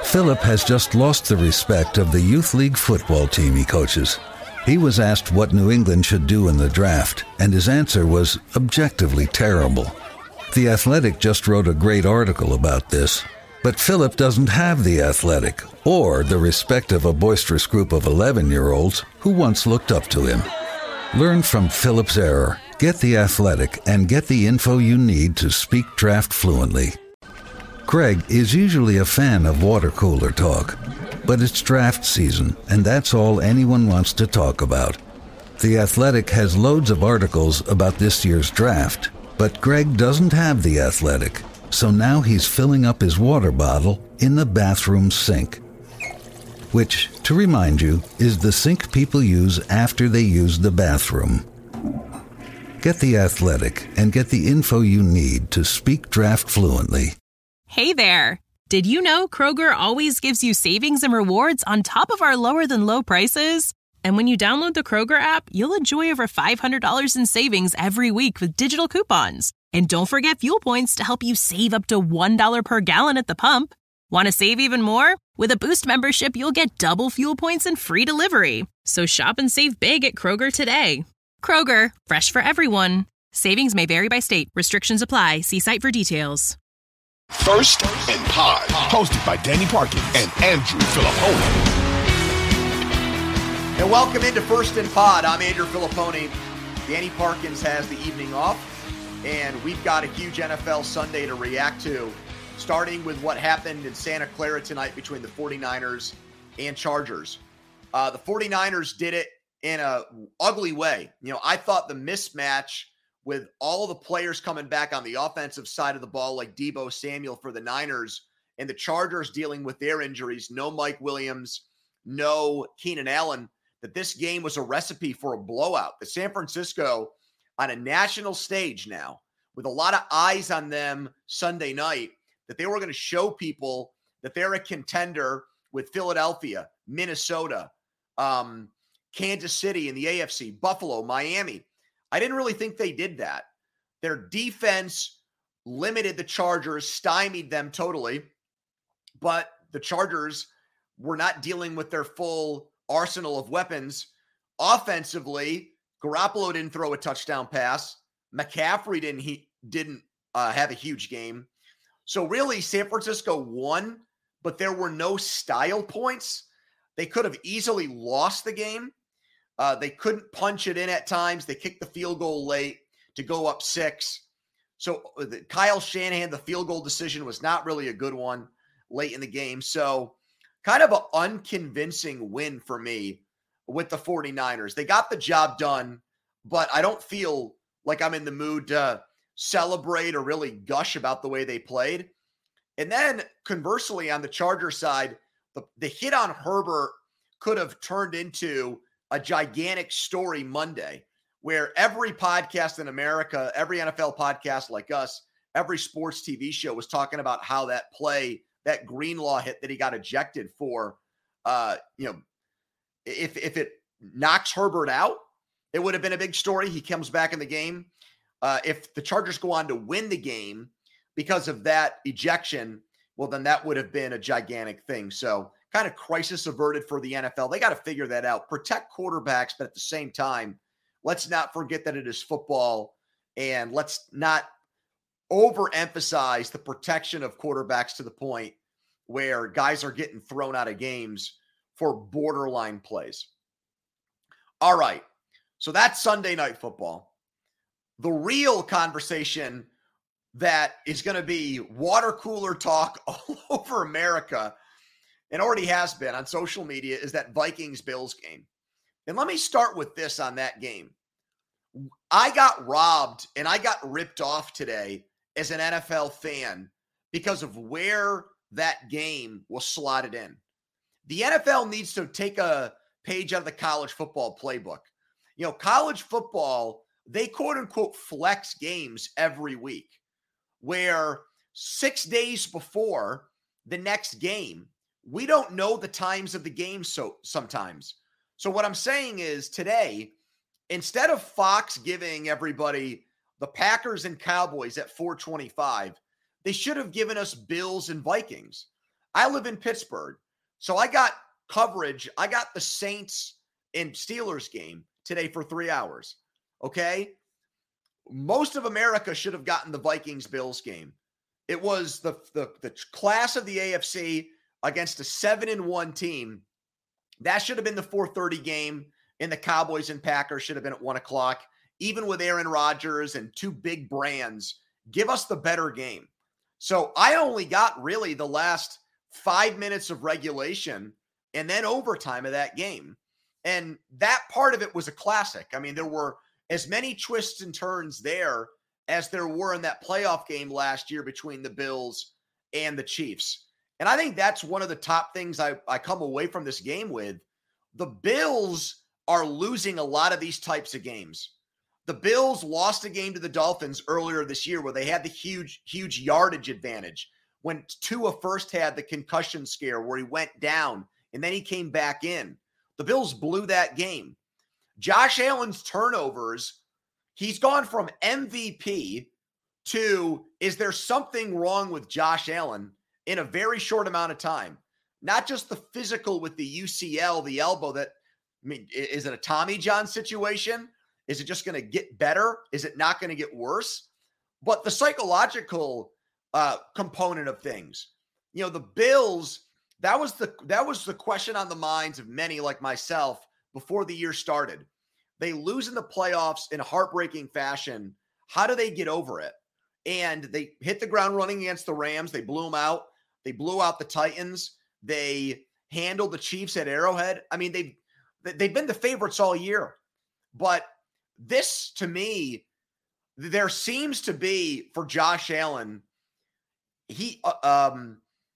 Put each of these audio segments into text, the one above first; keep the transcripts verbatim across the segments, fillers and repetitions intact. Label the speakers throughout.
Speaker 1: Philip has just lost the respect of the youth league football team he coaches. He was asked what New England should do in the draft, and his answer was objectively terrible. The Athletic just wrote a great article about this, but Philip doesn't have the Athletic or the respect of a boisterous group of eleven-year-olds who once looked up to him. Learn from Philip's error, get the Athletic, and get the info you need to speak draft fluently. Greg is usually a fan of water cooler talk, but it's draft season, and that's all anyone wants to talk about. The Athletic has loads of articles about this year's draft, but Greg doesn't have the Athletic, so now he's filling up his water bottle in the bathroom sink, which, to remind you, is the sink people use after they use the bathroom. Get the Athletic and get the info you need to speak draft fluently.
Speaker 2: Hey there! Did you know Kroger always gives you savings and rewards on top of our lower-than-low prices? And when you download the Kroger app, you'll enjoy over five hundred dollars in savings every week with digital coupons. And don't forget fuel points to help you save up to one dollar per gallon at the pump. Want to save even more? With a Boost membership, you'll get double fuel points and free delivery. So shop and save big at Kroger today. Kroger, fresh for everyone. Savings may vary by state. Restrictions apply. See site for details.
Speaker 3: First and Pod, hosted by Danny Parkins and Andrew Filipponi.
Speaker 4: And welcome into First and Pod. I'm Andrew Filipponi. Danny Parkins has the evening off, and we've got a huge N F L Sunday to react to, starting with what happened in Santa Clara tonight between the 49ers and Chargers. Uh, the 49ers did it in a ugly way. You know, I thought the mismatch with all the players coming back on the offensive side of the ball, like Deebo Samuel for the Niners, and the Chargers dealing with their injuries, no Mike Williams, no Keenan Allen, that this game was a recipe for a blowout. The San Francisco on a national stage now, with a lot of eyes on them Sunday night, that they were going to show people that they're a contender with Philadelphia, Minnesota, um, Kansas City in the A F C, Buffalo, Miami. I didn't really think they did that. Their defense limited the Chargers, stymied them totally, but the Chargers were not dealing with their full arsenal of weapons. Offensively, Garoppolo didn't throw a touchdown pass. McCaffrey didn't he didn't uh, have a huge game. So really, San Francisco won, but there were no style points. They could have easily lost the game. Uh, they couldn't punch it in at times. They kicked the field goal late to go up six. So the, Kyle Shanahan, the field goal decision was not really a good one late in the game. So kind of an unconvincing win for me with the 49ers. They got the job done, but I don't feel like I'm in the mood to celebrate or really gush about the way they played. And then conversely, on the Charger side, the, the hit on Herbert could have turned into a gigantic story Monday, where every podcast in America, every N F L podcast like us, every sports T V show was talking about how that play, that Greenlaw hit that he got ejected for, uh, you know, if if it knocks Herbert out, it would have been a big story. He comes back in the game. Uh, if the Chargers go on to win the game because of that ejection, well, then that would have been a gigantic thing. So kind of crisis averted for the N F L. They got to figure that out. Protect quarterbacks, but at the same time, let's not forget that it is football, and let's not overemphasize the protection of quarterbacks to the point where guys are getting thrown out of games for borderline plays. All right, so that's Sunday Night Football. The real conversation that is going to be water cooler talk all over America, and already has been on social media, is that Vikings-Bills game. And let me start with this on that game. I got robbed and I got ripped off today as an N F L fan because of where that game was slotted in. The N F L needs to take a page out of the college football playbook. You know, college football, they quote unquote flex games every week, where six days before the next game, we don't know the times of the game so sometimes. So what I'm saying is today, instead of Fox giving everybody the Packers and Cowboys at four twenty-five, they should have given us Bills and Vikings. I live in Pittsburgh, so I got coverage. I got the Saints and Steelers game today for three hours. Okay. Most of America should have gotten the Vikings Bills game. It was the, the, the class of the A F C against a seven and one team. That should have been the four thirty game, and the Cowboys and Packers should have been at one o'clock. Even with Aaron Rodgers and two big brands, give us the better game. So I only got really the last five minutes of regulation and then overtime of that game. And that part of it was a classic. I mean, there were as many twists and turns there as there were in that playoff game last year between the Bills and the Chiefs. And I think that's one of the top things I, I come away from this game with. The Bills are losing a lot of these types of games. The Bills lost a game to the Dolphins earlier this year where they had the huge, huge yardage advantage when Tua first had the concussion scare where he went down and then he came back in. The Bills blew that game. Josh Allen's turnovers, he's gone from M V P to, is there something wrong with Josh Allen in a very short amount of time? Not just the physical with the U C L, the elbow that, I mean, is it a Tommy John situation? Is it just going to get better? Is it not going to get worse? But the psychological uh, component of things, you know, the Bills, that was the that was the question on the minds of many like myself before the year started. They lose in the playoffs in a heartbreaking fashion. How do they get over it? And they hit the ground running against the Rams. They blew them out. They blew out the Titans. They handled the Chiefs at Arrowhead. I mean, they've they've been the favorites all year, but this, to me, there seems to be, for Josh Allen, he uh, um,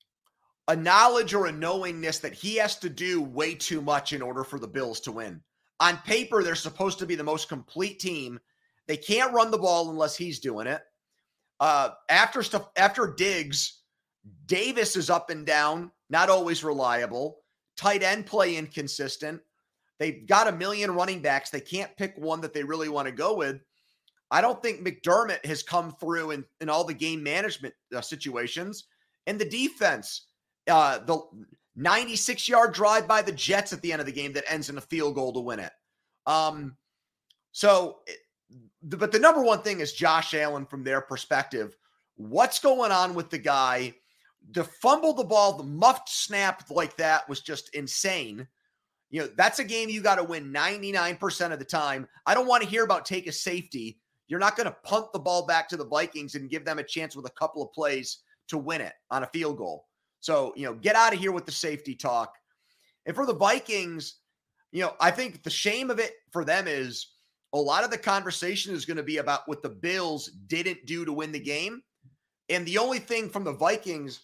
Speaker 4: a knowledge or a knowingness that he has to do way too much in order for the Bills to win. On paper, they're supposed to be the most complete team. They can't run the ball unless he's doing it. Uh, after stuff, after Diggs, Davis is up and down, not always reliable. Tight end play inconsistent. They've got a million running backs. They can't pick one that they really want to go with. I don't think McDermott has come through in, in all the game management uh, situations. And the defense, uh, the ninety-six-yard drive by the Jets at the end of the game that ends in a field goal to win it. Um, so, but the number one thing is Josh Allen from their perspective. What's going on with the guy? To fumble the ball, the muffed snap like that was just insane. You know, that's a game you got to win ninety-nine percent of the time. I don't want to hear about take a safety. You're not going to punt the ball back to the Vikings and give them a chance with a couple of plays to win it on a field goal. So, you know, get out of here with the safety talk. And for the Vikings, you know, I think the shame of it for them is a lot of the conversation is going to be about what the Bills didn't do to win the game. And the only thing from the Vikings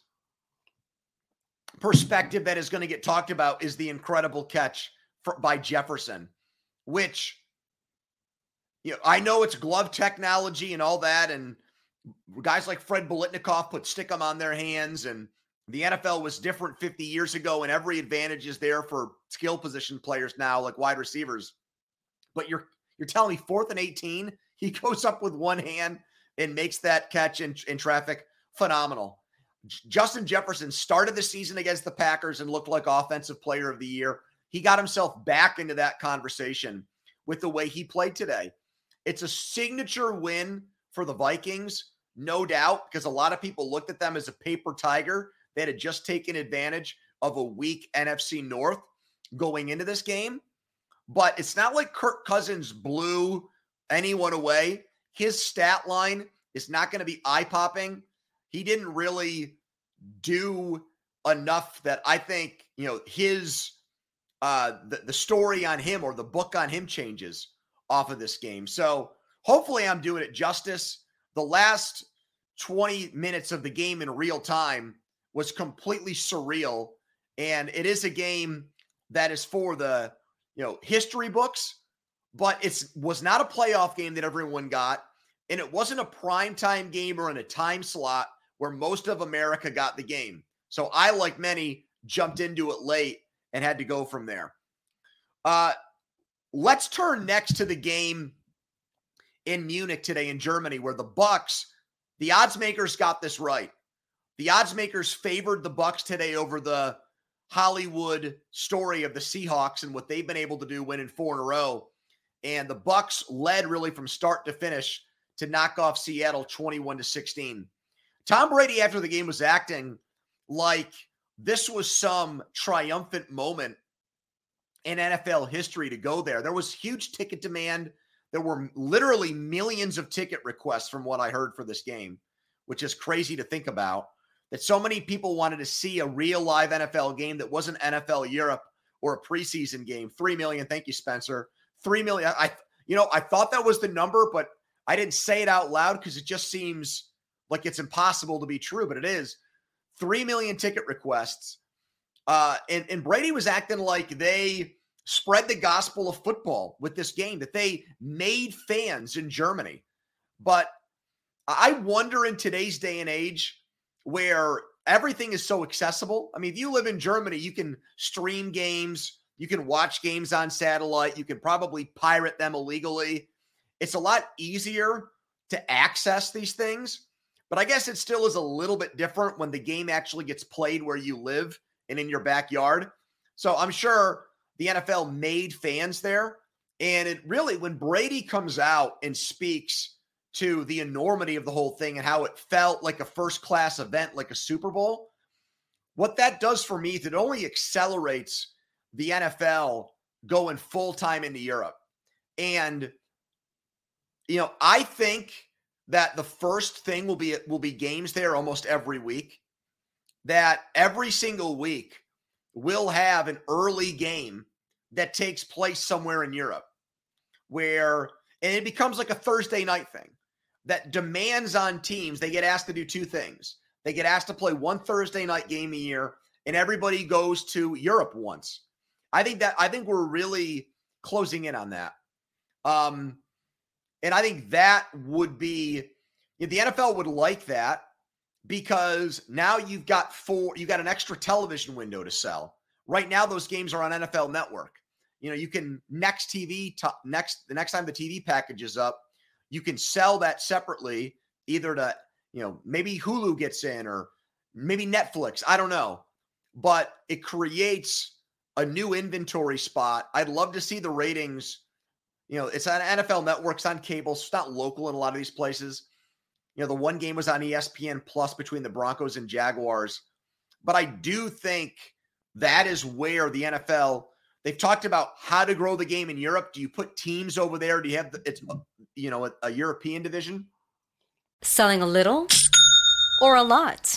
Speaker 4: perspective that is going to get talked about is the incredible catch for, by Jefferson, which, you know, I know it's glove technology and all that, and guys like Fred Biletnikoff put stickum on their hands, and the N F L was different fifty years ago, and every advantage is there for skill position players now, like wide receivers. But you're you're telling me fourth and eighteen, he goes up with one hand and makes that catch in, in traffic. Phenomenal. Justin Jefferson started the season against the Packers and looked like offensive player of the year. He got himself back into that conversation with the way he played today. It's a signature win for the Vikings, no doubt, because a lot of people looked at them as a paper tiger that had just taken advantage of a weak N F C North going into this game. But it's not like Kirk Cousins blew anyone away. His stat line is not going to be eye-popping. He didn't really do enough that I think, you know, his uh, the, the story on him or the book on him changes off of this game. So hopefully I'm doing it justice. The last twenty minutes of the game in real time was completely surreal. And it is a game that is for the, you know, history books, but it's was not a playoff game that everyone got. And it wasn't a primetime game or in a time slot where most of America got the game. So I, like many, jumped into it late and had to go from there. Uh, let's turn next to the game in Munich today in Germany, where the Bucks, the odds makers got this right. The odds makers favored the Bucs today over the Hollywood story of the Seahawks and what they've been able to do, winning four in a row. And the Bucs led really from start to finish to knock off Seattle twenty-one to sixteen. Tom Brady after the game was acting like this was some triumphant moment in N F L history to go there. There was huge ticket demand. There were literally millions of ticket requests from what I heard for this game, which is crazy to think about, that so many people wanted to see a real live N F L game that wasn't N F L Europe or a preseason game. Three million. Thank you, Spencer. Three million. I, you know, I thought that was the number, but I didn't say it out loud because it just seems like it's impossible to be true, but it is. Three million ticket requests. Uh, and, and Brady was acting like they spread the gospel of football with this game, that they made fans in Germany. But I wonder in today's day and age where everything is so accessible. I mean, if you live in Germany, you can stream games, you can watch games on satellite, you can probably pirate them illegally. It's a lot easier to access these things. But I guess it still is a little bit different when the game actually gets played where you live and in your backyard. So I'm sure the N F L made fans there. And it really, when Brady comes out and speaks to the enormity of the whole thing and how it felt like a first-class event, like a Super Bowl, what that does for me is it only accelerates the N F L going full-time into Europe. And, you know, I think that the first thing will be will be games there almost every week, that every single week we'll have an early game that takes place somewhere in Europe where, and it becomes like a Thursday night thing that demands on teams. They get asked to do two things. They get asked to play one Thursday night game a year, and everybody goes to Europe once. I think that, I think we're really closing in on that. Um, And I think that would be, the N F L would like that because now you've got four, you got an extra television window to sell. Right now, those games are on N F L Network. You know, you can next T V, t- next, the next time the T V package is up, you can sell that separately, either to, you know, maybe Hulu gets in or maybe Netflix. I don't know. But it creates a new inventory spot. I'd love to see the ratings. You know, it's on N F L Networks, on cable. So it's not local in a lot of these places. You know, the one game was on E S P N Plus between the Broncos and Jaguars. But I do think that is where the N F L, they've talked about how to grow the game in Europe. Do you put teams over there? Do you have, the, it's, you know, a, a European division?
Speaker 5: Selling a little or a lot?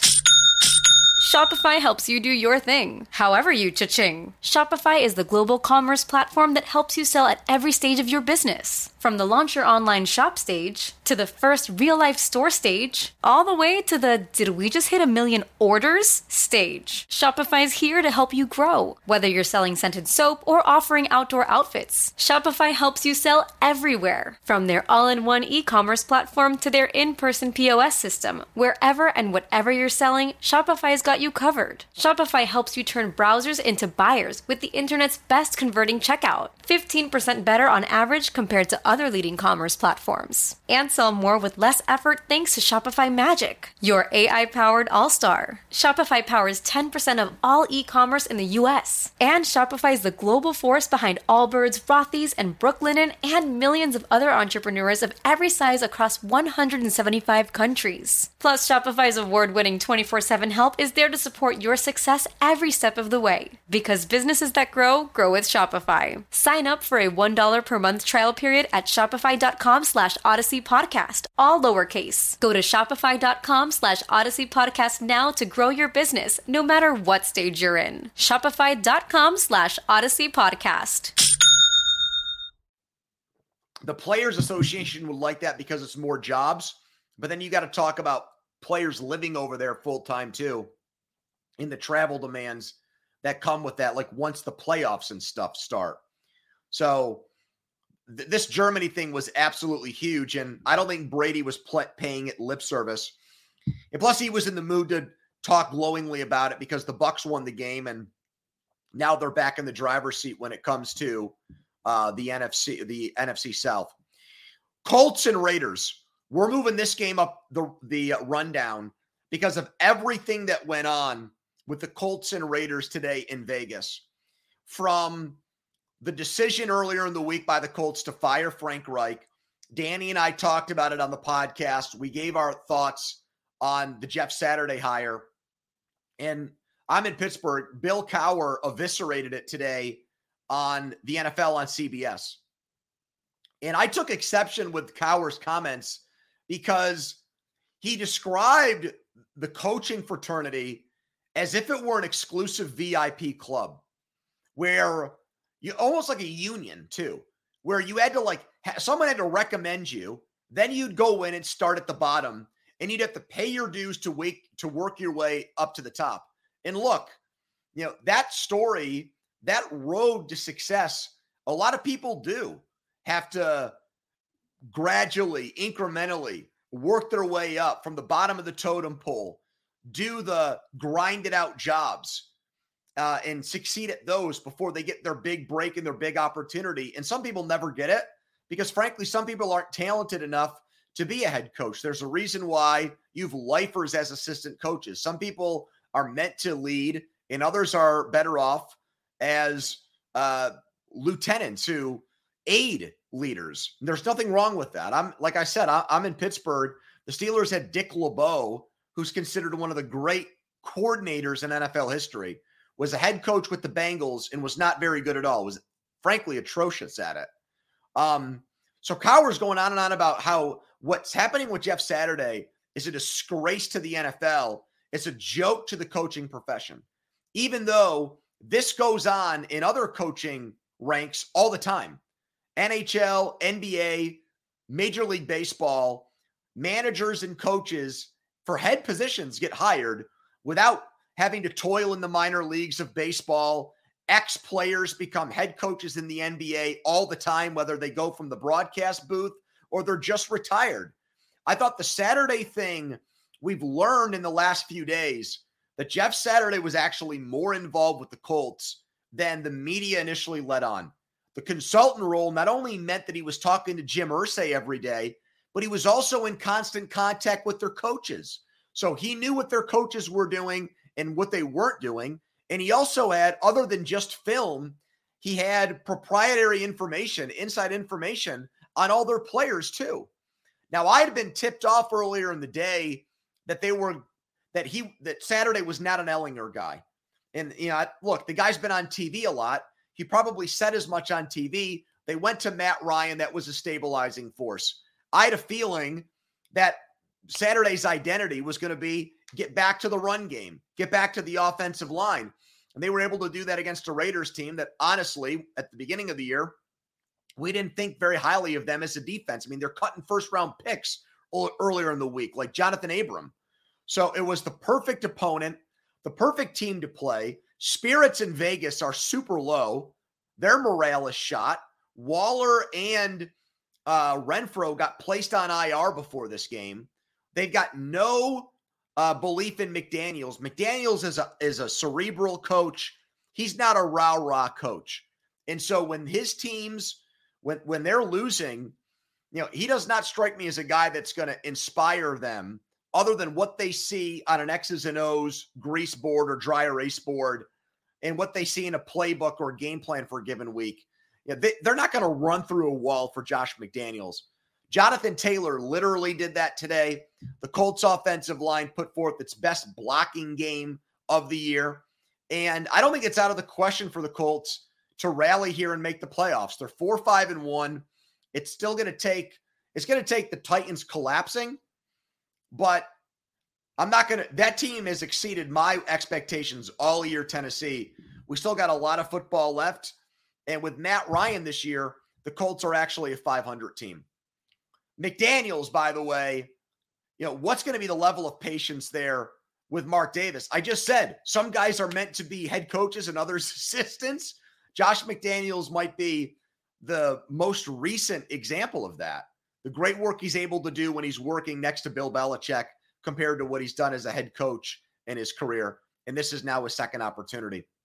Speaker 5: Shopify helps you do your thing, however you cha-ching. Shopify is the global commerce platform that helps you sell at every stage of your business. From the launch your online shop stage, to the first real-life store stage, all the way to the did we just hit a million orders stage. Shopify's here to help you grow. Whether you're selling scented soap or offering outdoor outfits, Shopify helps you sell everywhere. From their all-in-one e-commerce platform to their in-person P O S system, wherever and whatever you're selling, Shopify's got you covered. Shopify helps you turn browsers into buyers with the internet's best converting checkout. fifteen percent better on average compared to other leading commerce platforms. And sell more with less effort thanks to Shopify Magic, your A I-powered all-star. Shopify powers ten percent of all e-commerce in the U S. And Shopify is the global force behind Allbirds, Rothy's, and Brooklinen, and millions of other entrepreneurs of every size across one hundred seventy-five countries. Plus, Shopify's award-winning twenty-four seven help is there to support your success every step of the way. Because businesses that grow, grow with Shopify. Sign up for a one dollar per month trial period at shopify.com slash Odyssey Podcast, all lowercase. Go to shopify.com slash Odyssey Podcast now to grow your business, no matter what stage you're in. Shopify.com slash Odyssey Podcast.
Speaker 4: The Players Association would like that because it's more jobs, but then you got to talk about players living over there full time too, in the travel demands that come with that, like once the playoffs and stuff start. So th- this Germany thing was absolutely huge, and I don't think Brady was pl- paying it lip service. And plus, he was in the mood to talk glowingly about it because the Bucs won the game, and now they're back in the driver's seat when it comes to uh, the N F C, the N F C South. Colts and Raiders. We're moving this game up the the rundown because of everything that went on with the Colts and Raiders today in Vegas. From the decision earlier in the week by the Colts to fire Frank Reich. Danny and I talked about it on the podcast. We gave our thoughts on the Jeff Saturday hire. And I'm in Pittsburgh. Bill Cowher eviscerated it today on the N F L on C B S. And I took exception with Cowher's comments because he described the coaching fraternity as if it were an exclusive V I P club where you almost like a union too, where you had to like, ha- someone had to recommend you, then you'd go in and start at the bottom and you'd have to pay your dues to wake, to work your way up to the top. And look, you know, that story, that road to success, a lot of people do have to gradually, incrementally work their way up from the bottom of the totem pole, do the grinded out jobs uh, and succeed at those before they get their big break and their big opportunity. And some people never get it because frankly, some people aren't talented enough to be a head coach. There's a reason why you've lifers as assistant coaches. Some people are meant to lead and others are better off as uh, lieutenants who aid leaders. There's nothing wrong with that. I'm like I said, I, I'm in Pittsburgh. The Steelers had Dick LeBeau, who's considered one of the great coordinators in N F L history, was a head coach with the Bengals and was not very good at all. Was frankly atrocious at it. Um, so Cowher's going on and on about how what's happening with Jeff Saturday is a disgrace to the N F L. It's a joke to the coaching profession, even though this goes on in other coaching ranks all the time. N H L, N B A, Major League Baseball, managers and coaches for head positions get hired without having to toil in the minor leagues of baseball. Ex-players become head coaches in the N B A all the time, whether they go from the broadcast booth or they're just retired. I thought the Saturday thing, we've learned in the last few days that Jeff Saturday was actually more involved with the Colts than the media initially let on. The consultant role not only meant that he was talking to Jim Irsay every day, but he was also in constant contact with their coaches. So he knew what their coaches were doing and what they weren't doing. And he also had, other than just film, he had proprietary information, inside information on all their players too. Now, I had been tipped off earlier in the day that they were, that he, that Saturday was not an Ellinger guy. And, you know, look, the guy's been on T V a lot. He probably said as much on T V. They went to Matt Ryan. That was a stabilizing force. I had a feeling that Saturday's identity was going to be get back to the run game, get back to the offensive line. And they were able to do that against a Raiders team that honestly, at the beginning of the year, we didn't think very highly of them as a defense. I mean, they're cutting first round picks earlier in the week, like Jonathan Abram. So it was the perfect opponent, the perfect team to play. Spirits in Vegas are super low. Their morale is shot. Waller and uh, Renfro got placed on I R before this game. They've got no uh, belief in McDaniels. McDaniels is a, is a cerebral coach. He's not a rah-rah coach. And so when his teams, when, when they're losing, you know, he does not strike me as a guy that's going to inspire them other than what they see on an X's and O's grease board or dry erase board and what they see in a playbook or a game plan for a given week. Yeah, they, they're not going to run through a wall for Josh McDaniels. Jonathan Taylor literally did that today. The Colts offensive line put forth its best blocking game of the year. And I don't think it's out of the question for the Colts to rally here and make the playoffs. They're four, five, and one. It's still going to take, it's going to take the Titans collapsing, but I'm not going to, that team has exceeded my expectations all year, Tennessee. We still got a lot of football left. And with Matt Ryan this year, the Colts are actually a five hundred team. McDaniels, by the way, you know, what's going to be the level of patience there with Mark Davis? I just said some guys are meant to be head coaches and others assistants. Josh McDaniels might be the most recent example of that. The great work he's able to do when he's working next to Bill Belichick compared to what he's done as a head coach in his career. And this is now his second opportunity.